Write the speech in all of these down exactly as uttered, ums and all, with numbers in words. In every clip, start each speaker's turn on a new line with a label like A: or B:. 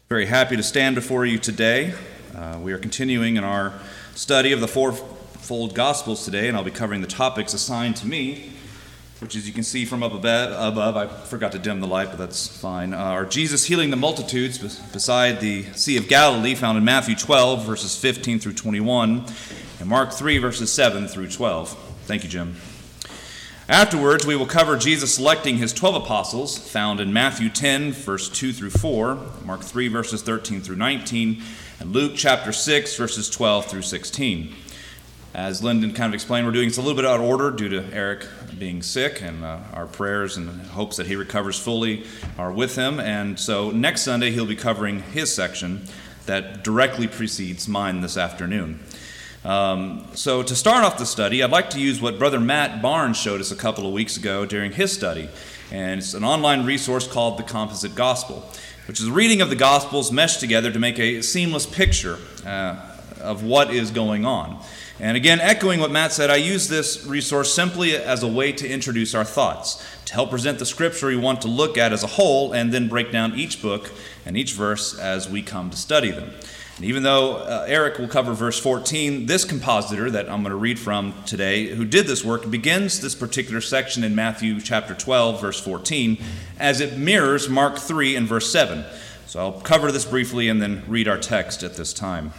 A: Very happy to stand before you today. Uh, we are continuing in our study of the fourfold Gospels today, and I'll be covering the topics assigned to me, which, as you can see from up above, I forgot to dim the light, but that's fine, uh, are Jesus healing the multitudes beside the Sea of Galilee, found in Matthew twelve, verses fifteen through twenty-one, and Mark three, verses seven through twelve. Thank you, Jim. Afterwards, we will cover Jesus selecting his twelve apostles, found in Matthew ten, verse two through four, Mark three, verses thirteen through nineteen, and Luke chapter six, verses twelve through sixteen. As Lyndon kind of explained, we're doing this a little bit out of order due to Eric being sick, and uh, our prayers and hopes that he recovers fully are with him. And so next Sunday, he'll be covering his section that directly precedes mine this afternoon. Um, so to start off the study, I'd like to use what Brother Matt Barnes showed us a couple of weeks ago during his study. And it's an online resource called The Composite Gospel, which is a reading of the Gospels meshed together to make a seamless picture uh, of what is going on. And again, echoing what Matt said, I use this resource simply as a way to introduce our thoughts, to help present the scripture we want to look at as a whole, and then break down each book and each verse as we come to study them. And even though uh, Eric will cover verse fourteen, this compositor that I'm going to read from today, who did this work, begins this particular section in Matthew chapter twelve, verse fourteen, as it mirrors Mark three and verse seven. So I'll cover this briefly and then read our text at this time.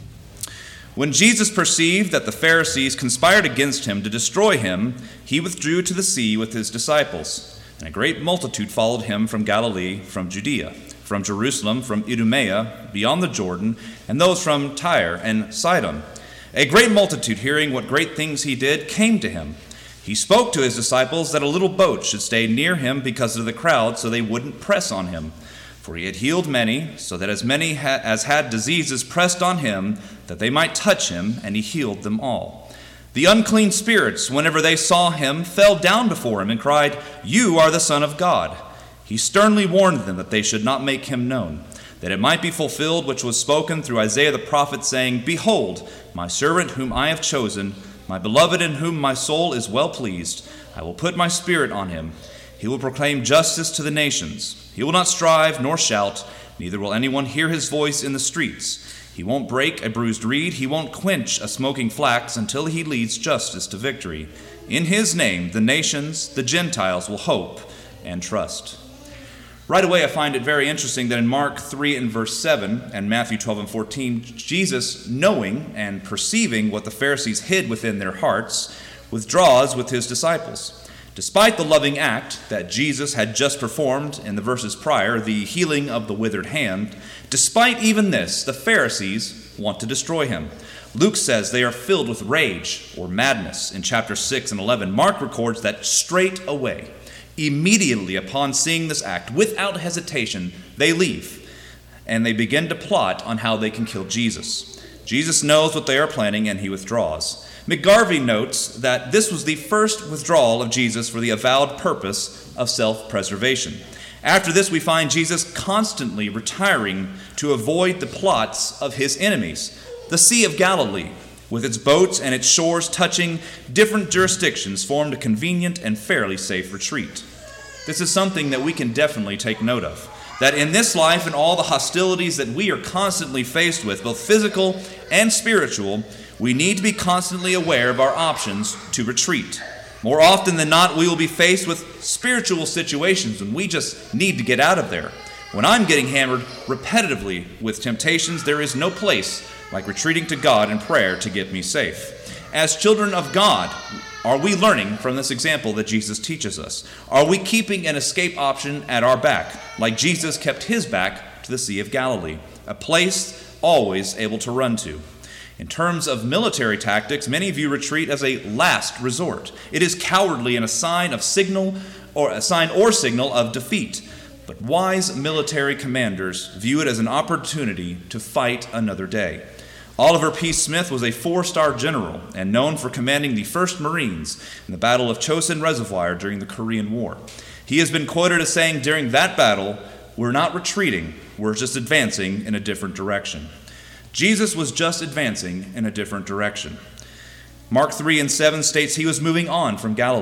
A: When Jesus perceived that the Pharisees conspired against him to destroy him, he withdrew to the sea with his disciples. And a great multitude followed him from Galilee, from Judea, from Jerusalem, from Idumea, beyond the Jordan, and those from Tyre and Sidon. A great multitude, hearing what great things he did, came to him. He spoke to his disciples that a little boat should stay near him because of the crowd, so they wouldn't press on him. For he had healed many, so that as many ha- as had diseases pressed on him, that they might touch him, and he healed them all. The unclean spirits, whenever they saw him, fell down before him and cried, "You are the Son of God." He sternly warned them that they should not make him known, that it might be fulfilled which was spoken through Isaiah the prophet, saying, "Behold, my servant whom I have chosen, my beloved in whom my soul is well pleased. I will put my spirit on him. He will proclaim justice to the nations. He will not strive nor shout, neither will anyone hear his voice in the streets. He won't break a bruised reed, he won't quench a smoking flax until he leads justice to victory. In his name the nations, the Gentiles, will hope and trust." Right away, I find it very interesting that in Mark three and verse seven and Matthew twelve and fourteen, Jesus, knowing and perceiving what the Pharisees hid within their hearts, withdraws with his disciples. Despite the loving act that Jesus had just performed in the verses prior, the healing of the withered hand, despite even this, the Pharisees want to destroy him. Luke says they are filled with rage or madness in chapter six and eleven. Mark records that straight away, immediately upon seeing this act, without hesitation, they leave and they begin to plot on how they can kill Jesus. Jesus knows what they are planning and he withdraws. McGarvey notes that this was the first withdrawal of Jesus for the avowed purpose of self-preservation. After this, we find Jesus constantly retiring to avoid the plots of his enemies. The Sea of Galilee, with its boats and its shores touching different jurisdictions, formed a convenient and fairly safe retreat. This is something that we can definitely take note of, that in this life and all the hostilities that we are constantly faced with, both physical and spiritual, we need to be constantly aware of our options to retreat. More often than not, we will be faced with spiritual situations when we just need to get out of there. When I'm getting hammered repetitively with temptations, there is no place like retreating to God in prayer to get me safe. As children of God, are we learning from this example that Jesus teaches us? Are we keeping an escape option at our back, like Jesus kept his back to the Sea of Galilee, a place always able to run to? In terms of military tactics, many view retreat as a last resort. It is cowardly and a sign of signal or a sign or signal of defeat. But wise military commanders view it as an opportunity to fight another day. Oliver P. Smith was a four-star general and known for commanding the first Marines in the Battle of Chosin Reservoir during the Korean War. He has been quoted as saying during that battle, "We're not retreating, we're just advancing in a different direction." Jesus was just advancing in a different direction. Mark three and seven states he was moving on from Galilee.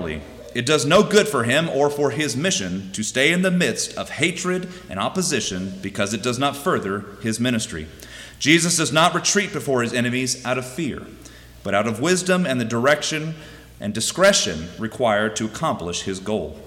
A: It does no good for him or for his mission to stay in the midst of hatred and opposition because it does not further his ministry. Jesus does not retreat before his enemies out of fear, but out of wisdom and the direction and discretion required to accomplish his goal.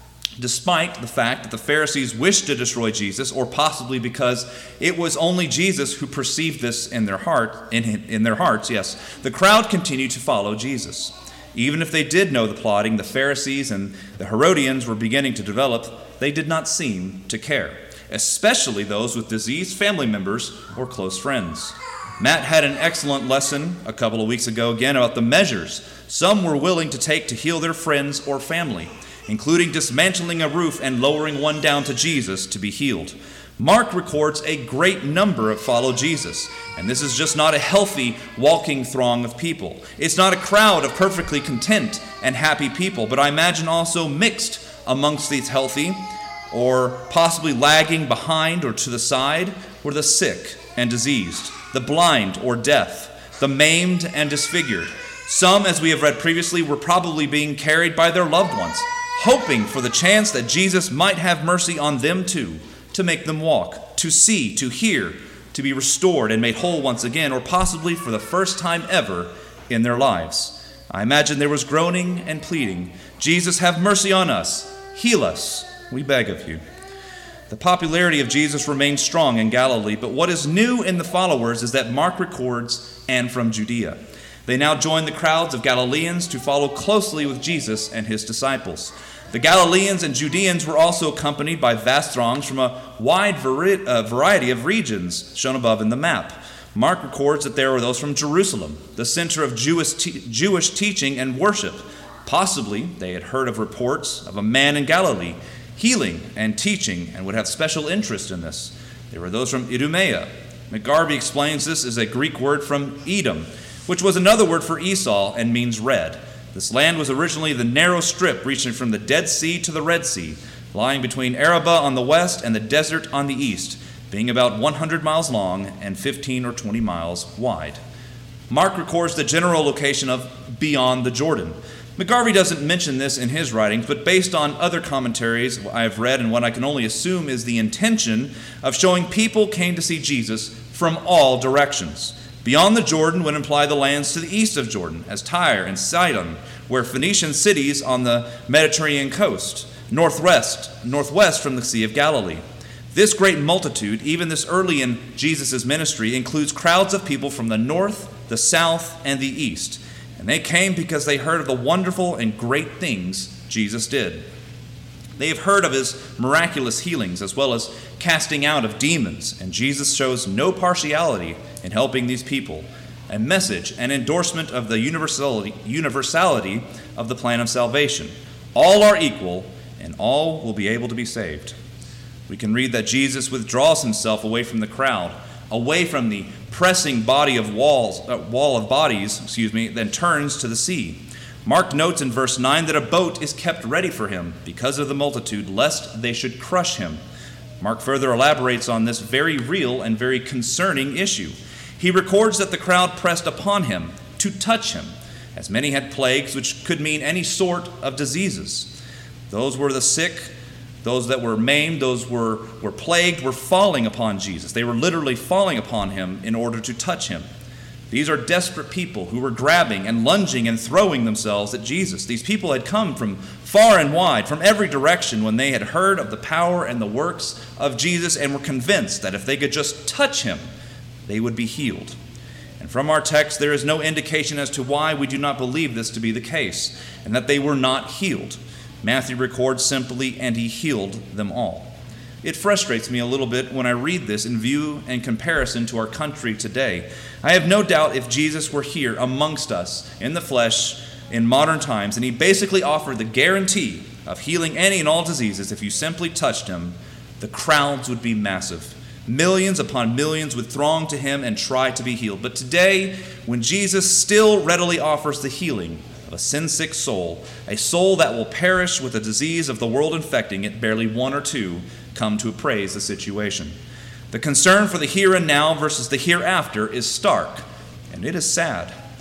A: Despite the fact that the Pharisees wished to destroy Jesus, or possibly because it was only Jesus who perceived this in their heart, in, in their hearts, yes, the crowd continued to follow Jesus. Even if they did know the plotting the Pharisees and the Herodians were beginning to develop, they did not seem to care, especially those with diseased family members or close friends. Matt had an excellent lesson a couple of weeks ago again about the measures some were willing to take to heal their friends or family, including dismantling a roof and lowering one down to Jesus to be healed. Mark records a great number of follow Jesus, and this is just not a healthy walking throng of people. It's not a crowd of perfectly content and happy people, but I imagine also mixed amongst these healthy or possibly lagging behind or to the side were the sick and diseased, the blind or deaf, the maimed and disfigured. Some, as we have read previously, were probably being carried by their loved ones, hoping for the chance that Jesus might have mercy on them too, to make them walk, to see, to hear, to be restored and made whole once again, or possibly for the first time ever in their lives. I imagine there was groaning and pleading, "Jesus, have mercy on us. Heal us, we beg of you." The popularity of Jesus remained strong in Galilee, but what is new in the followers is that Mark records, "and from Judea." They now join the crowds of Galileans to follow closely with Jesus and his disciples. The Galileans and Judeans were also accompanied by vast throngs from a wide vari- uh, variety of regions shown above in the map. Mark records that there were those from Jerusalem, the center of Jewish, te- Jewish teaching and worship. Possibly they had heard of reports of a man in Galilee healing and teaching and would have special interest in this. There were those from Idumea. McGarvey explains this is a Greek word from Edom, which was another word for Esau and means red. This land was originally the narrow strip reaching from the Dead Sea to the Red Sea, lying between Arabah on the west and the desert on the east, being about one hundred miles long and fifteen or twenty miles wide. Mark records the general location of beyond the Jordan. McGarvey doesn't mention this in his writings, but based on other commentaries I have read and what I can only assume is the intention of showing people came to see Jesus from all directions. Beyond the Jordan would imply the lands to the east of Jordan, as Tyre and Sidon, where Phoenician cities on the Mediterranean coast, northwest, northwest from the Sea of Galilee. This great multitude, even this early in Jesus' ministry, includes crowds of people from the north, the south, and the east. And they came because they heard of the wonderful and great things Jesus did. They have heard of his miraculous healings as well as casting out of demons, and Jesus shows no partiality in helping these people, a message, an endorsement of the universality, universality of the plan of salvation. All are equal, and all will be able to be saved. We can read that Jesus withdraws himself away from the crowd, away from the pressing body of walls, uh, wall of bodies, excuse me, then turns to the sea. Mark notes in verse nine that a boat is kept ready for him because of the multitude, lest they should crush him. Mark further elaborates on this very real and very concerning issue. He records that the crowd pressed upon him to touch him, as many had plagues, which could mean any sort of diseases. Those were the sick, those that were maimed, those were, were plagued, were falling upon Jesus. They were literally falling upon him in order to touch him. These are desperate people who were grabbing and lunging and throwing themselves at Jesus. These people had come from far and wide, from every direction, when they had heard of the power and the works of Jesus and were convinced that if they could just touch him, they would be healed. And from our text, there is no indication as to why we do not believe this to be the case, and that they were not healed. Matthew records simply, "and he healed them all." It frustrates me a little bit when I read this in view and comparison to our country today. I have no doubt if Jesus were here amongst us in the flesh in modern times, and he basically offered the guarantee of healing any and all diseases if you simply touched him, the crowds would be massive. Millions upon millions would throng to him and try to be healed. But today, when Jesus still readily offers the healing of a sin-sick soul, a soul that will perish with the disease of the world infecting it, barely one or two come to appraise the situation. The concern for the here and now versus the hereafter is stark, and it is sad.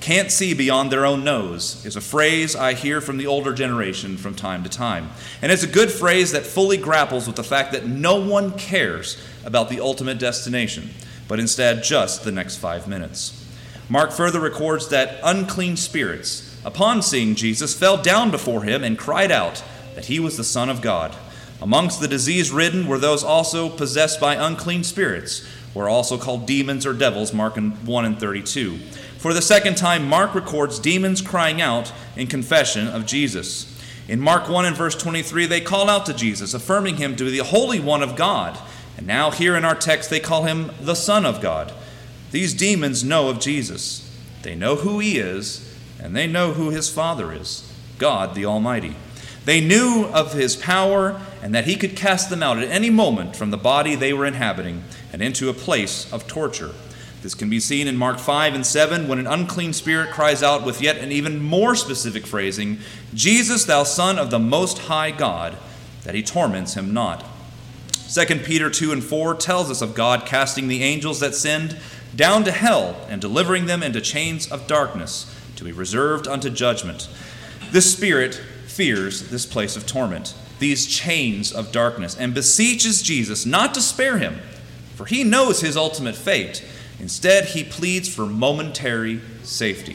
A: can't see beyond their own nose, is a phrase I hear from the older generation from time to time. And it's a good phrase that fully grapples with the fact that no one cares about the ultimate destination, but instead just the next five minutes. Mark further records that unclean spirits, upon seeing Jesus, fell down before him and cried out that he was the Son of God. Amongst the disease-ridden were those also possessed by unclean spirits, or also called demons or devils, Mark one and thirty-two. For the second time, Mark records demons crying out in confession of Jesus. In Mark one and verse twenty-three, they call out to Jesus, affirming him to be the Holy One of God. And now here in our text, they call him the Son of God. These demons know of Jesus. They know who he is, and they know who his Father is, God the Almighty. They knew of his power and that he could cast them out at any moment from the body they were inhabiting and into a place of torture. This can be seen in Mark five and seven when an unclean spirit cries out with yet an even more specific phrasing, Jesus, thou Son of the Most High God, that he torments him not. Second Peter two and four tells us of God casting the angels that sinned down to hell and delivering them into chains of darkness to be reserved unto judgment. This spirit fears this place of torment, these chains of darkness, and beseeches Jesus not to spare him, for he knows his ultimate fate. Instead, he pleads for momentary safety.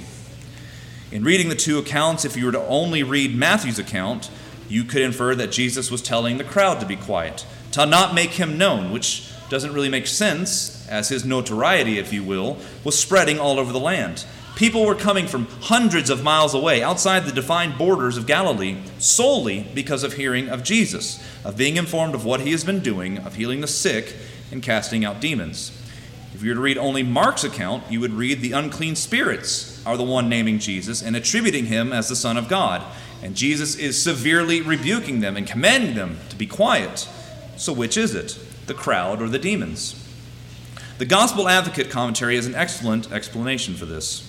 A: In reading the two accounts, if you were to only read Matthew's account, you could infer that Jesus was telling the crowd to be quiet, to not make him known, which doesn't really make sense, as his notoriety, if you will, was spreading all over the land. People were coming from hundreds of miles away, outside the defined borders of Galilee, solely because of hearing of Jesus, of being informed of what he has been doing, of healing the sick and casting out demons. If you were to read only Mark's account, you would read the unclean spirits are the one naming Jesus and attributing him as the Son of God. And Jesus is severely rebuking them and commanding them to be quiet. So which is it, the crowd or the demons? The Gospel Advocate commentary has an excellent explanation for this.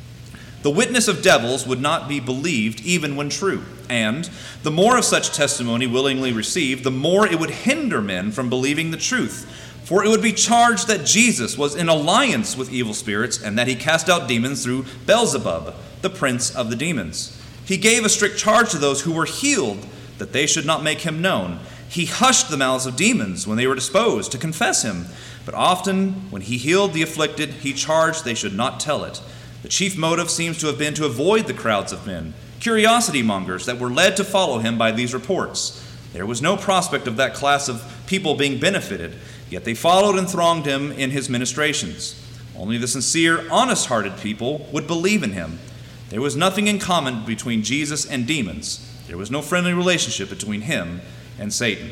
A: The witness of devils would not be believed even when true, and the more of such testimony willingly received, the more it would hinder men from believing the truth. For it would be charged that Jesus was in alliance with evil spirits and that he cast out demons through Beelzebub, the prince of the demons. He gave a strict charge to those who were healed that they should not make him known. He hushed the mouths of demons when they were disposed to confess him. But often, when he healed the afflicted, he charged they should not tell it. The chief motive seems to have been to avoid the crowds of men, curiosity mongers that were led to follow him by these reports. There was no prospect of that class of people being benefited, yet they followed and thronged him in his ministrations. Only the sincere, honest-hearted people would believe in him. There was nothing in common between Jesus and demons. There was no friendly relationship between him and Satan.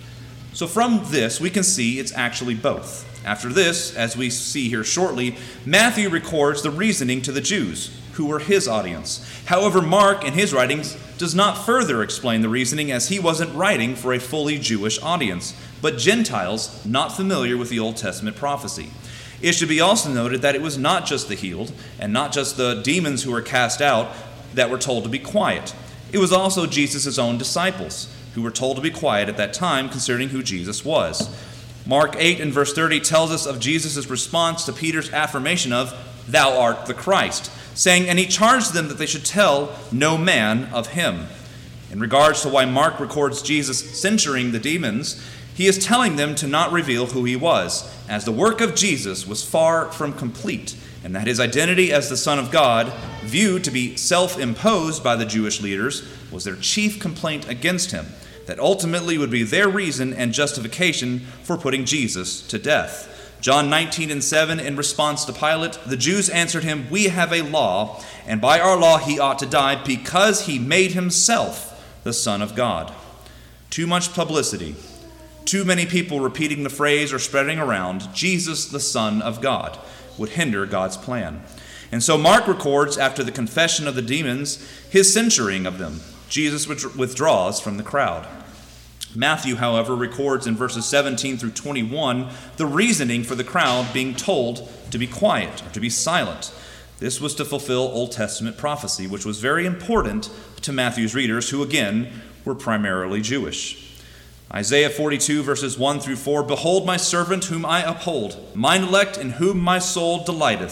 A: So from this, we can see it's actually both. After this, as we see here shortly, Matthew records the reasoning to the Jews, who were his audience. However, Mark, in his writings, does not further explain the reasoning, as he wasn't writing for a fully Jewish audience, but Gentiles not familiar with the Old Testament prophecy. It should be also noted that it was not just the healed, and not just the demons who were cast out, that were told to be quiet. It was also Jesus' own disciples, who were told to be quiet at that time concerning who Jesus was. Mark eight and verse thirty tells us of Jesus' response to Peter's affirmation of, "Thou art the Christ," saying, and he charged them that they should tell no man of him. In regards to why Mark records Jesus censuring the demons, he is telling them to not reveal who he was, as the work of Jesus was far from complete, and that his identity as the Son of God, viewed to be self-imposed by the Jewish leaders, was their chief complaint against him, that ultimately would be their reason and justification for putting Jesus to death. John nineteen and seven, in response to Pilate, the Jews answered him, "We have a law, and by our law he ought to die, because he made himself the Son of God." Too much publicity, too many people repeating the phrase or spreading around, "Jesus, the Son of God," would hinder God's plan. And so Mark records, after the confession of the demons, his censuring of them. Jesus withdraws from the crowd. Matthew, however, records in verses seventeen through twenty-one the reasoning for the crowd being told to be quiet or to be silent. This was to fulfill Old Testament prophecy, which was very important to Matthew's readers, who again were primarily Jewish. Isaiah forty-two, verses one through four, "Behold my servant whom I uphold, mine elect in whom my soul delighteth.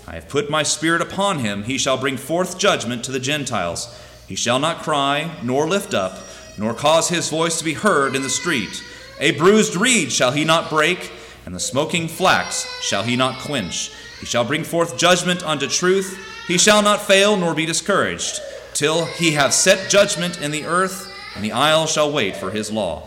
A: I have put my Spirit upon him. He shall bring forth judgment to the Gentiles. He shall not cry, nor lift up, nor cause his voice to be heard in the street. A bruised reed shall he not break, and the smoking flax shall he not quench. He shall bring forth judgment unto truth. He shall not fail nor be discouraged, till he have set judgment in the earth, and the isle shall wait for his law.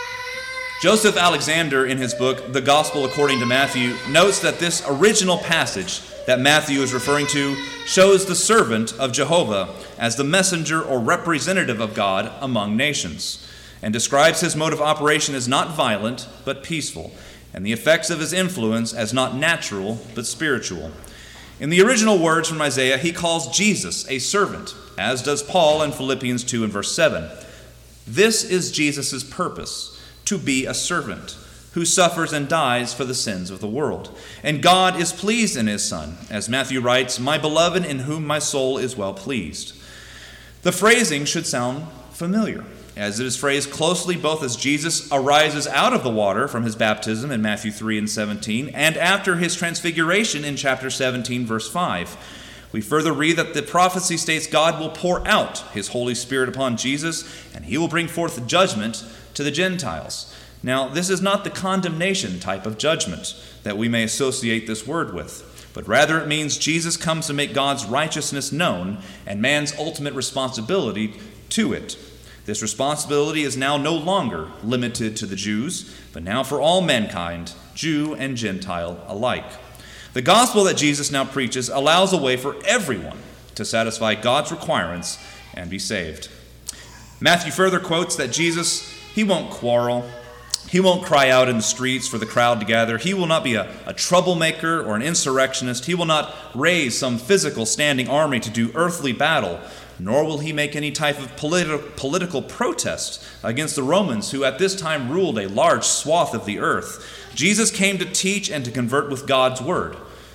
A: Joseph Alexander, in his book, The Gospel According to Matthew, notes that this original passage that Matthew is referring to shows the servant of Jehovah as the messenger or representative of God among nations, and describes his mode of operation as not violent but peaceful, and the effects of his influence as not natural but spiritual. In the original words from Isaiah, he calls Jesus a servant, as does Paul in Philippians two and verse seven. This is Jesus' purpose, to be a servant who suffers and dies for the sins of the world. And God is pleased in his Son, as Matthew writes, "My beloved, in whom my soul is well pleased." The phrasing should sound familiar, as it is phrased closely both as Jesus arises out of the water from his baptism in Matthew three and seventeen, and after his transfiguration in chapter seventeen, verse five. We further read that the prophecy states God will pour out his Holy Spirit upon Jesus, and he will bring forth judgment to the Gentiles. Now, this is not the condemnation type of judgment that we may associate this word with, but rather it means Jesus comes to make God's righteousness known and man's ultimate responsibility to it. This responsibility is now no longer limited to the Jews, but now for all mankind, Jew and Gentile alike. The gospel that Jesus now preaches allows a way for everyone to satisfy God's requirements and be saved. Matthew further quotes that Jesus, he won't quarrel. He won't cry out in the streets for the crowd to gather. He will not be a, a troublemaker or an insurrectionist. He will not raise some physical standing army to do earthly battle, nor will he make any type of politi- political protest against the Romans, who at this time ruled a large swath of the earth. Jesus came to teach and to convert with God's word,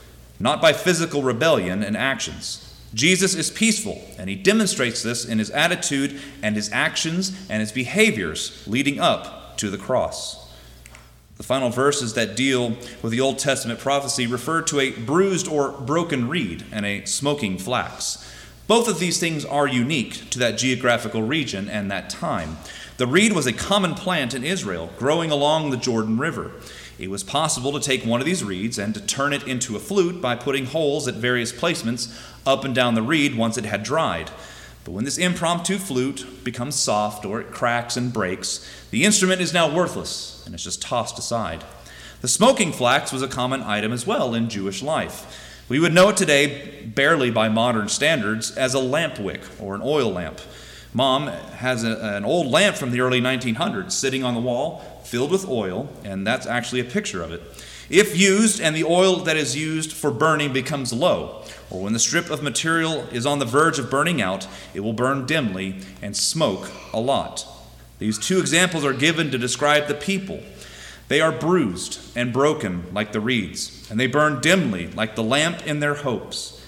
A: not by physical rebellion and actions. Jesus is peaceful, and he demonstrates this in his attitude and his actions and his behaviors leading up to the cross. The final verses that deal with the Old Testament prophecy refer to a bruised or broken reed and a smoking flax. Both of these things are unique to that geographical region and that time. The reed was a common plant in Israel, growing along the Jordan River. It was possible to take one of these reeds and to turn it into a flute by putting holes at various placements up and down the reed once it had dried. But when this impromptu flute becomes soft or it cracks and breaks, the instrument is now worthless and is just tossed aside. The smoking flax was a common item as well in Jewish life. We would know it today, barely by modern standards, as a lamp wick or an oil lamp. Mom has a, an old lamp from the early nineteen hundreds sitting on the wall filled with oil, and that's actually a picture of it. If used and the oil that is used for burning becomes low, or when the strip of material is on the verge of burning out, it will burn dimly and smoke a lot. These two examples are given to describe the people. They are bruised and broken like the reeds, and they burn dimly like the lamp in their hopes.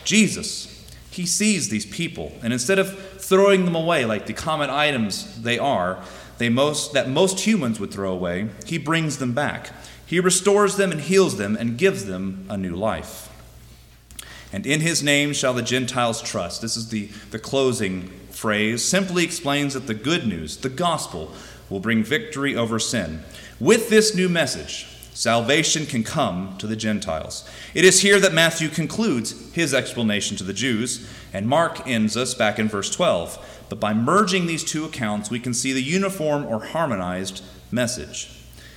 A: Jesus, he sees these people, and instead of throwing them away like the common items they are, they most that most humans would throw away, he brings them back. He restores them and heals them and gives them a new life. And in his name shall the Gentiles trust. This is the, the closing phrase. Simply explains that the good news, the gospel, will bring victory over sin. With this new message, salvation can come to the Gentiles. It is here that Matthew concludes his explanation to the Jews, and Mark ends us back in verse twelve. But by merging these two accounts, we can see the uniform or harmonized message.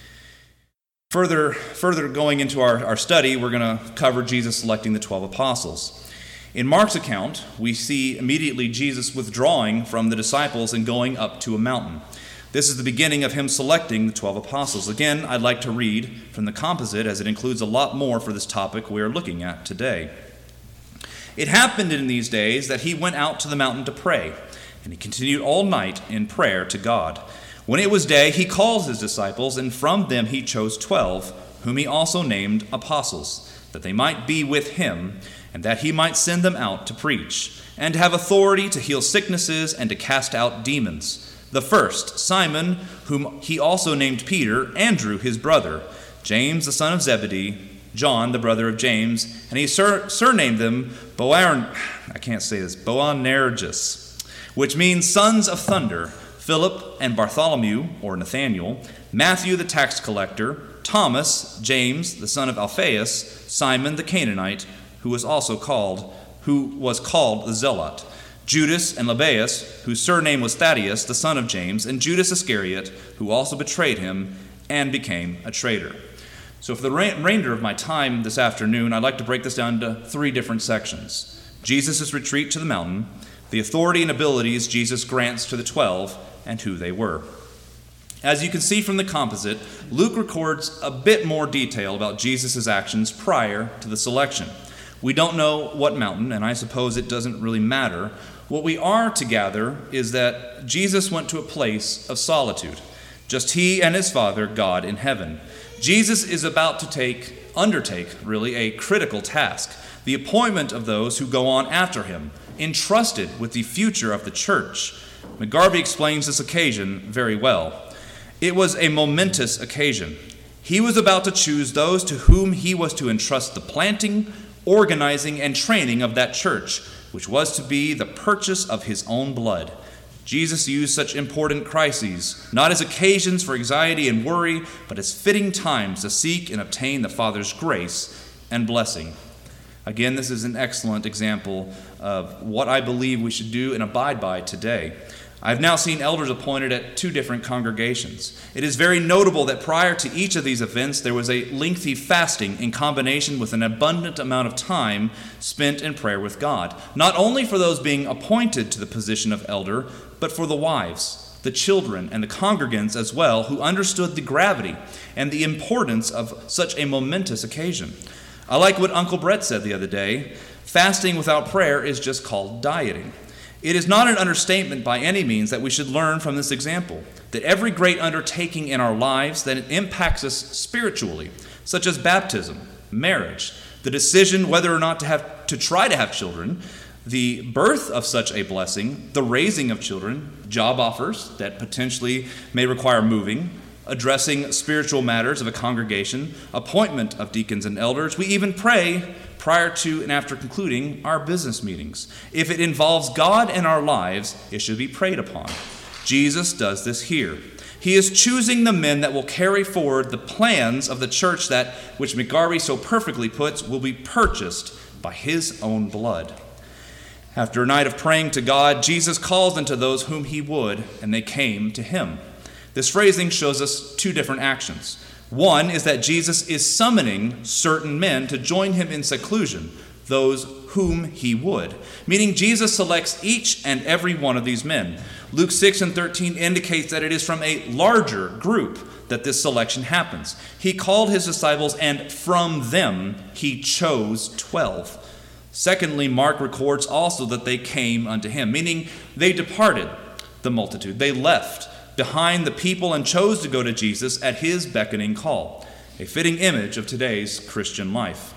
A: Further, further going into our, our study, we're going to cover Jesus selecting the twelve apostles. In Mark's account, we see immediately Jesus withdrawing from the disciples and going up to a mountain. This is the beginning of him selecting the twelve apostles. Again, I'd like to read from the composite, as it includes a lot more for this topic we are looking at today. It happened in these days that he went out to the mountain to pray, and he continued all night in prayer to God. When it was day, he called his disciples, and from them he chose twelve, whom he also named apostles, that they might be with him, and that he might send them out to preach, and have authority to heal sicknesses and to cast out demons. The first, Simon, whom he also named Peter, Andrew his brother, James the son of Zebedee, John, the brother of James, and he sur- surnamed them Boan, I can't say this, Boanerges, which means sons of thunder, Philip and Bartholomew, or Nathaniel, Matthew the tax collector, Thomas, James, the son of Alphaeus, Simon the Canaanite, who was also called, who was called the Zealot, Judas and Lebbaeus, whose surname was Thaddeus, the son of James, and Judas Iscariot, who also betrayed him and became a traitor. So for the remainder of my time this afternoon, I'd like to break this down into three different sections. Jesus' retreat to the mountain, the authority and abilities Jesus grants to the twelve, and who they were. As you can see from the composite, Luke records a bit more detail about Jesus' actions prior to the selection. We don't know what mountain, and I suppose it doesn't really matter. What we are to gather is that Jesus went to a place of solitude, just he and his Father, God in heaven. Jesus is about to take, undertake, really, a critical task, the appointment of those who go on after him, entrusted with the future of the church. McGarvey explains this occasion very well. It was a momentous occasion. He was about to choose those to whom he was to entrust the planting, organizing, and training of that church, which was to be the purchase of his own blood. Jesus used such important crises, not as occasions for anxiety and worry, but as fitting times to seek and obtain the Father's grace and blessing. Again, this is an excellent example of what I believe we should do and abide by today. I've now seen elders appointed at two different congregations. It is very notable that prior to each of these events, there was a lengthy fasting in combination with an abundant amount of time spent in prayer with God, not only for those being appointed to the position of elder, but for the wives, the children, and the congregants as well, who understood the gravity and the importance of such a momentous occasion. I like what Uncle Brett said the other day. Fasting without prayer is just called dieting. It is not an understatement by any means that we should learn from this example that every great undertaking in our lives that it impacts us spiritually, such as baptism, marriage, the decision whether or not to have to try to have children, the birth of such a blessing, the raising of children, job offers that potentially may require moving, addressing spiritual matters of a congregation, appointment of deacons and elders. We even pray prior to and after concluding our business meetings. If it involves God in our lives, it should be prayed upon. Jesus does this here. He is choosing the men that will carry forward the plans of the church that, which McGarvey so perfectly puts, will be purchased by his own blood. After a night of praying to God, Jesus calls unto those whom he would, and they came to him. This phrasing shows us two different actions. One is that Jesus is summoning certain men to join him in seclusion, those whom he would, meaning Jesus selects each and every one of these men. Luke six and thirteen indicates that it is from a larger group that this selection happens. He called his disciples, and from them he chose twelve. Secondly, Mark records also that they came unto him, meaning they departed the multitude. They left behind the people and chose to go to Jesus at his beckoning call, a fitting image of today's Christian life.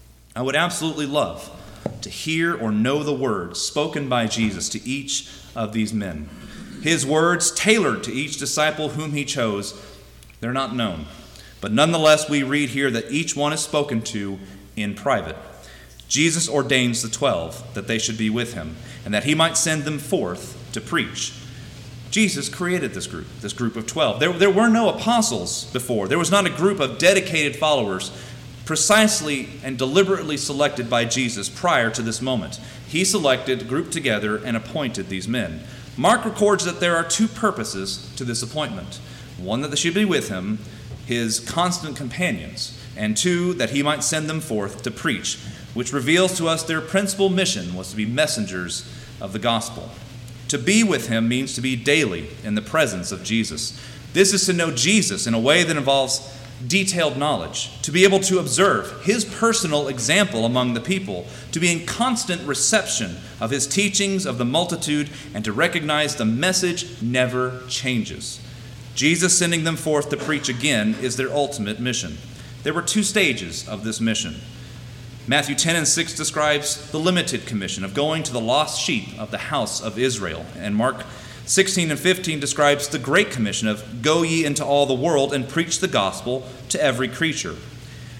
A: I would absolutely love to hear or know the words spoken by Jesus to each of these men. His words, tailored to each disciple whom he chose, they're not known. But nonetheless, we read here that each one is spoken to in private. Jesus ordains the twelve that they should be with him, and that he might send them forth to preach. Jesus created this group, this group of twelve. There, there were no apostles before. There was not a group of dedicated followers precisely and deliberately selected by Jesus prior to this moment. He selected, grouped together, and appointed these men. Mark records that there are two purposes to this appointment. One, that they should be with him, his constant companions, and two, that he might send them forth to preach, which reveals to us their principal mission was to be messengers of the gospel. To be with him means to be daily in the presence of Jesus. This is to know Jesus in a way that involves detailed knowledge, to be able to observe his personal example among the people, to be in constant reception of his teachings of the multitude, and to recognize the message never changes. Jesus sending them forth to preach again is their ultimate mission. There were two stages of this mission. Matthew ten and six describes the limited commission of going to the lost sheep of the house of Israel. And Mark sixteen and fifteen describes the great commission of go ye into all the world and preach the gospel to every creature.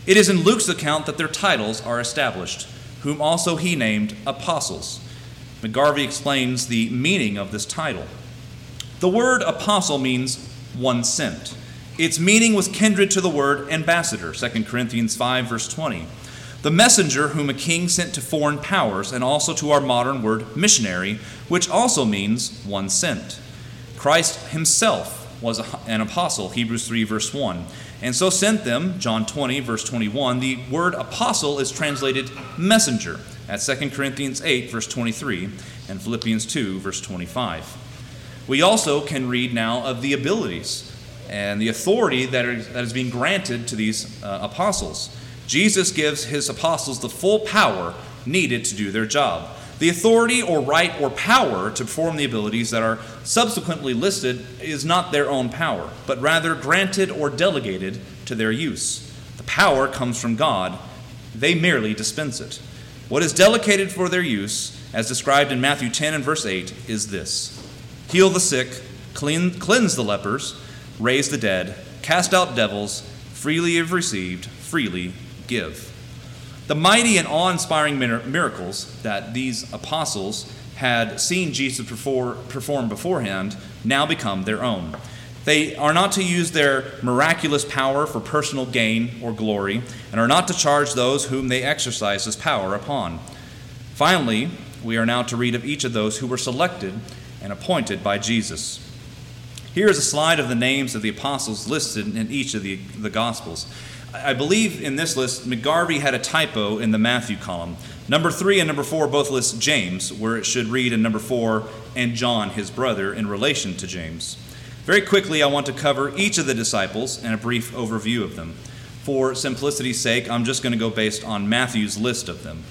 A: It is in Luke's account that their titles are established, whom also he named apostles. McGarvey explains the meaning of this title. The word apostle means one sent. Its meaning was kindred to the word ambassador, Second Corinthians five, verse twenty. The messenger whom a king sent to foreign powers, and also to our modern word missionary, which also means one sent. Christ himself was an apostle, Hebrews three, verse one, and so sent them, John twenty, verse twenty-one. The word apostle is translated messenger at Second Corinthians eight, verse twenty-three, and Philippians two, verse twenty-five. We also can read now of the abilities and the authority that, are, that is being granted to these uh, apostles. Jesus gives his apostles the full power needed to do their job. The authority or right or power to perform the abilities that are subsequently listed is not their own power, but rather granted or delegated to their use. The power comes from God. They merely dispense it. What is delegated for their use, as described in Matthew ten and verse eight, is this: heal the sick, clean, cleanse the lepers, raise the dead, cast out devils, freely have received, freely give. The mighty and awe-inspiring miracles that these apostles had seen Jesus perform beforehand now become their own. They are not to use their miraculous power for personal gain or glory, and are not to charge those whom they exercise this power upon. Finally, we are now to read of each of those who were selected and appointed by Jesus. Here is a slide of the names of the apostles listed in each of the, the Gospels. I believe in this list, McGarvey had a typo in the Matthew column. Number three and number four both list James, where it should read in number four, and John, his brother, in relation to James. Very quickly, I want to cover each of the disciples and a brief overview of them. For simplicity's sake, I'm just going to go based on Matthew's list of them.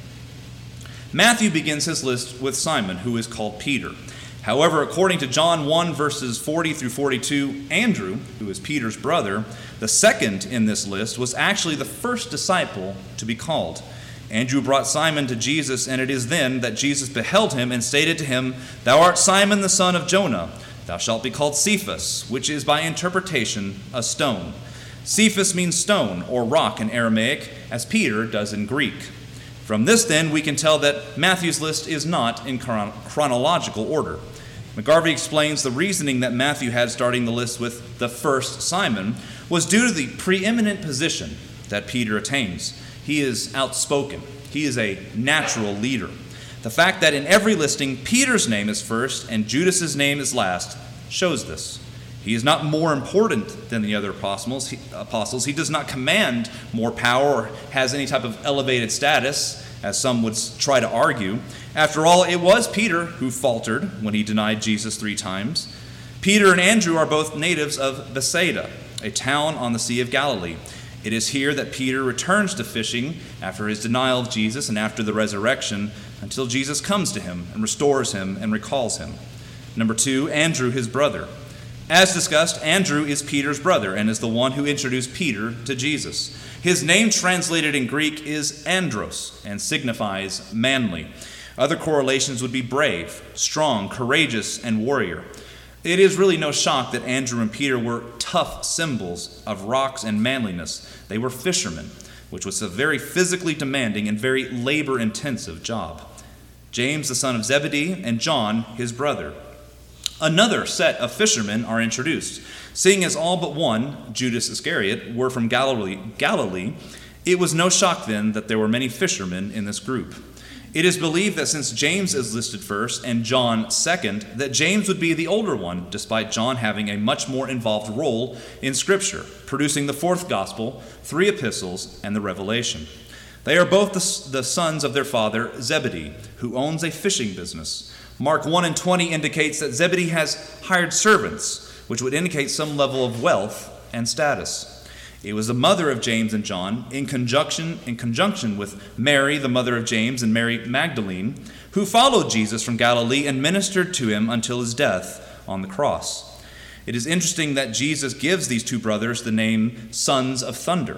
A: Matthew begins his list with Simon, who is called Peter. However, according to John one, verses forty through forty-two, Andrew, who is Peter's brother, the second in this list, was actually the first disciple to be called. Andrew brought Simon to Jesus, and it is then that Jesus beheld him and stated to him, "Thou art Simon the son of Jonah. Thou shalt be called Cephas," which is by interpretation a stone. Cephas means stone or rock in Aramaic, as Peter does in Greek. From this, then, we can tell that Matthew's list is not in chron- chronological order. McGarvey explains the reasoning that Matthew had starting the list with the first Simon was due to the preeminent position that Peter attains. He is outspoken. He is a natural leader. The fact that in every listing Peter's name is first and Judas's name is last shows this. He is not more important than the other apostles. He, apostles. He does not command more power or has any type of elevated status, as some would try to argue. After all, it was Peter who faltered when he denied Jesus three times. Peter and Andrew are both natives of Bethsaida, a town on the Sea of Galilee. It is here that Peter returns to fishing after his denial of Jesus and after the resurrection, until Jesus comes to him and restores him and recalls him. Number two, Andrew, his brother. As discussed, Andrew is Peter's brother and is the one who introduced Peter to Jesus. His name translated in Greek is Andros and signifies manly. Other correlations would be brave, strong, courageous, and warrior. It is really no shock that Andrew and Peter were tough symbols of rocks and manliness. They were fishermen, which was a very physically demanding and very labor-intensive job. James, the son of Zebedee, and John, his brother. Another set of fishermen are introduced. Seeing as all but one, Judas Iscariot, were from Galilee, Galilee, it was no shock then that there were many fishermen in this group. It is believed that since James is listed first and John second, that James would be the older one, despite John having a much more involved role in Scripture, producing the fourth gospel, three epistles, and the Revelation. They are both the, the sons of their father, Zebedee, who owns a fishing business. Mark one and twenty indicates that Zebedee has hired servants, which would indicate some level of wealth and status. It was the mother of James and John, in conjunction, in conjunction with Mary, the mother of James, and Mary Magdalene, who followed Jesus from Galilee and ministered to him until his death on the cross. It is interesting that Jesus gives these two brothers the name Sons of Thunder.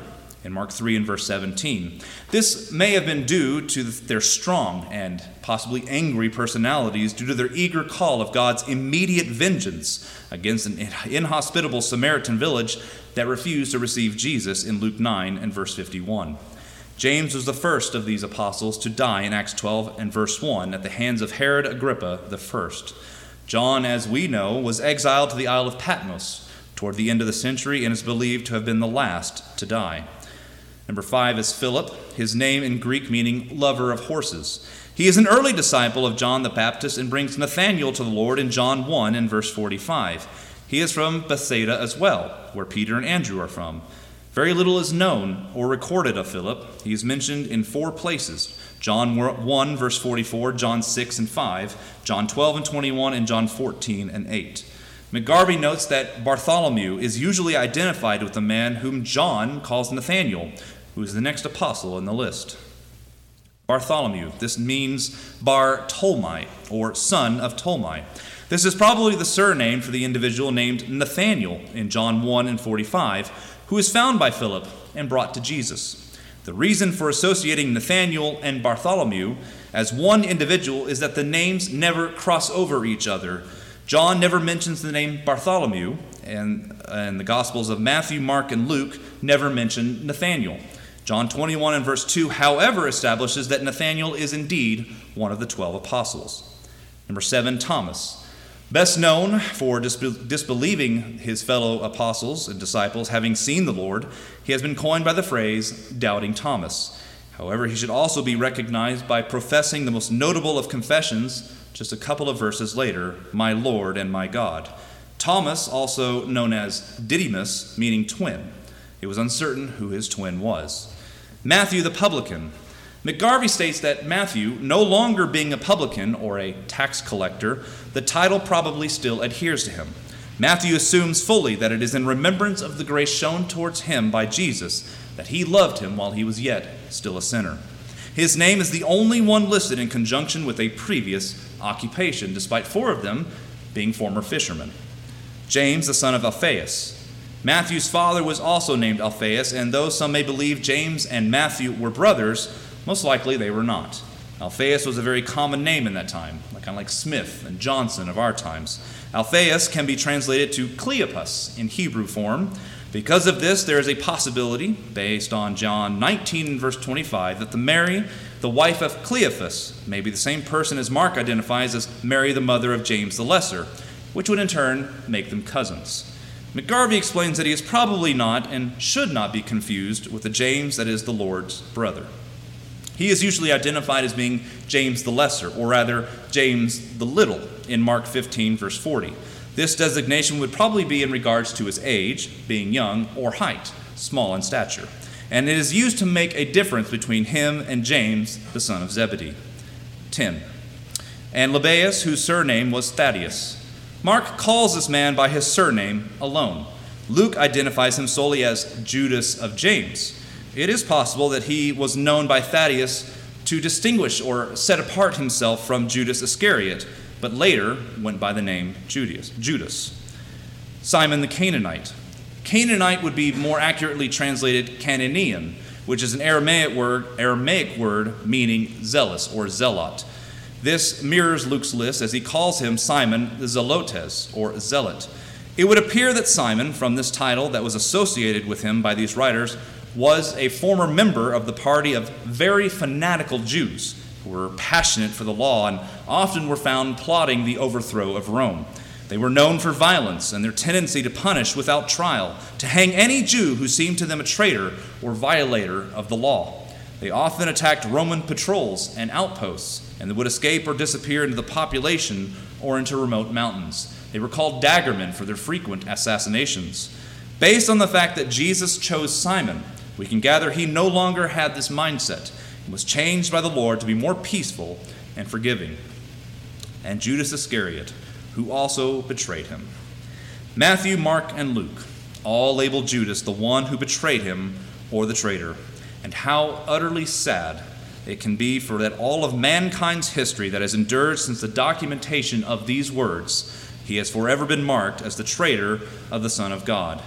A: in Mark three and verse seventeen. This may have been due to their strong and possibly angry personalities due to their eager call of God's immediate vengeance against an inhospitable Samaritan village that refused to receive Jesus in Luke nine and verse fifty-one. James was the first of these apostles to die in Acts twelve and verse one at the hands of Herod Agrippa the First. John, as we know, was exiled to the Isle of Patmos toward the end of the century and is believed to have been the last to die. Number five is Philip, his name in Greek meaning lover of horses. He is an early disciple of John the Baptist and brings Nathanael to the Lord in John one and verse forty-five. He is from Bethsaida as well, where Peter and Andrew are from. Very little is known or recorded of Philip. He is mentioned in four places: John one, verse forty-four, John six and five, John twelve and twenty-one, and John fourteen and eight. McGarvey notes that Bartholomew is usually identified with the man whom John calls Nathanael, who is the next apostle in the list. Bartholomew, this means Bar Tolmai, or son of Tolmai. This is probably the surname for the individual named Nathanael in John one and forty-five, who is found by Philip and brought to Jesus. The reason for associating Nathanael and Bartholomew as one individual is that the names never cross over each other. John never mentions the name Bartholomew, and, and the Gospels of Matthew, Mark, and Luke never mention Nathanael. John twenty-one and verse two, however, establishes that Nathanael is indeed one of the twelve apostles. Number seven, Thomas. Best known for disbe- disbelieving his fellow apostles and disciples having seen the Lord, he has been coined by the phrase, Doubting Thomas. However, he should also be recognized by professing the most notable of confessions, just a couple of verses later, my Lord and my God. Thomas, also known as Didymus, meaning twin. It was uncertain who his twin was. Matthew the publican. McGarvey states that Matthew, no longer being a publican or a tax collector, the title probably still adheres to him. Matthew assumes fully that it is in remembrance of the grace shown towards him by Jesus that he loved him while he was yet still a sinner. His name is the only one listed in conjunction with a previous occupation, despite four of them being former fishermen. James, the son of Alphaeus. Matthew's father was also named Alphaeus, and though some may believe James and Matthew were brothers, most likely they were not. Alphaeus was a very common name in that time, kind of like Smith and Johnson of our times. Alphaeus can be translated to Cleopas in Hebrew form. Because of this, there is a possibility, based on John nineteen and verse twenty-five, that the Mary, the wife of Cleophas, may be the same person as Mark identifies as Mary, the mother of James the Lesser, which would in turn make them cousins. McGarvey explains that he is probably not and should not be confused with the James that is the Lord's brother. He is usually identified as being James the Lesser, or rather James the Little, in Mark fifteen, verse forty. This designation would probably be in regards to his age, being young, or height, small in stature. And it is used to make a difference between him and James, the son of Zebedee. ten. And Lebbaeus, whose surname was Thaddeus. Mark calls this man by his surname alone. Luke identifies him solely as Judas of James. It is possible that he was known by Thaddeus to distinguish or set apart himself from Judas Iscariot, but later went by the name Judas. Judas. Simon the Canaanite. Canaanite would be more accurately translated Cananean, which is an Aramaic word, Aramaic word meaning zealous or zealot. This mirrors Luke's list as he calls him Simon the Zelotes, or zealot. It would appear that Simon, from this title that was associated with him by these writers, was a former member of the party of very fanatical Jews who were passionate for the law and often were found plotting the overthrow of Rome. They were known for violence and their tendency to punish without trial, to hang any Jew who seemed to them a traitor or violator of the law. They often attacked Roman patrols and outposts, and they would escape or disappear into the population or into remote mountains. They were called daggermen for their frequent assassinations. Based on the fact that Jesus chose Simon, we can gather he no longer had this mindset and was changed by the Lord to be more peaceful and forgiving. And Judas Iscariot, who also betrayed him. Matthew, Mark, and Luke all label Judas the one who betrayed him or the traitor. And how utterly sad it can be for that all of mankind's history that has endured since the documentation of these words, he has forever been marked as the traitor of the Son of God.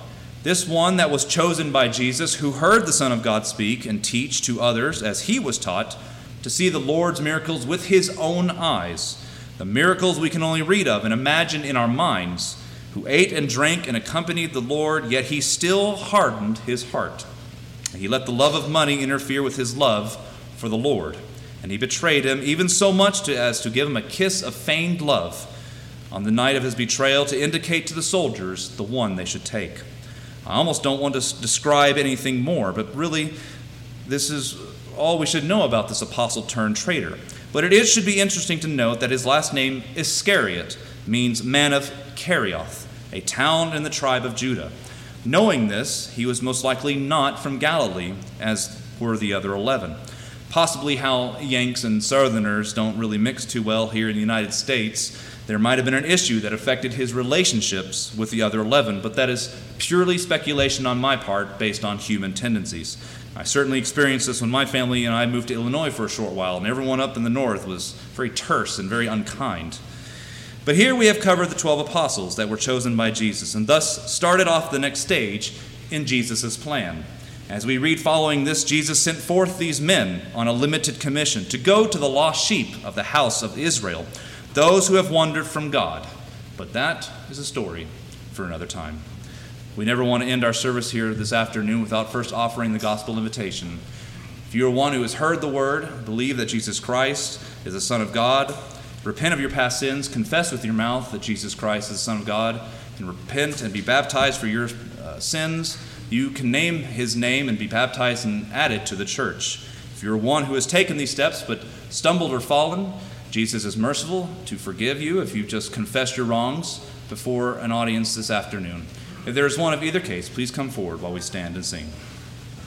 A: This one that was chosen by Jesus, who heard the Son of God speak and teach to others as he was taught, to see the Lord's miracles with his own eyes, the miracles we can only read of and imagine in our minds, who ate and drank and accompanied the Lord, yet he still hardened his heart. He let the love of money interfere with his love for the Lord, and he betrayed him even so much to, as to give him a kiss of feigned love on the night of his betrayal to indicate to the soldiers the one they should take. I almost don't want to s- describe anything more, but really this is all we should know about this apostle turned traitor. But it is, should be interesting to note that his last name, Iscariot, means man of Kerioth, a town in the tribe of Judah. Knowing this, he was most likely not from Galilee, as were the other eleven. Possibly how Yanks and Southerners don't really mix too well here in the United States, there might have been an issue that affected his relationships with the other eleven, but that is purely speculation on my part based on human tendencies. I certainly experienced this when my family and I moved to Illinois for a short while, and everyone up in the north was very terse and very unkind. But here we have covered the twelve apostles that were chosen by Jesus, and thus started off the next stage in Jesus' plan. As we read following this, Jesus sent forth these men on a limited commission to go to the lost sheep of the house of Israel, those who have wandered from God. But that is a story for another time. We never want to end our service here this afternoon without first offering the gospel invitation. If you are one who has heard the word, believe that Jesus Christ is the Son of God, repent of your past sins, confess with your mouth that Jesus Christ is the Son of God, and repent and be baptized for your uh, sins, you can name his name and be baptized and added to the church. If you're one who has taken these steps but stumbled or fallen, Jesus is merciful to forgive you if you've just confessed your wrongs before an audience this afternoon. If there is one of either case, please come forward while we stand and sing.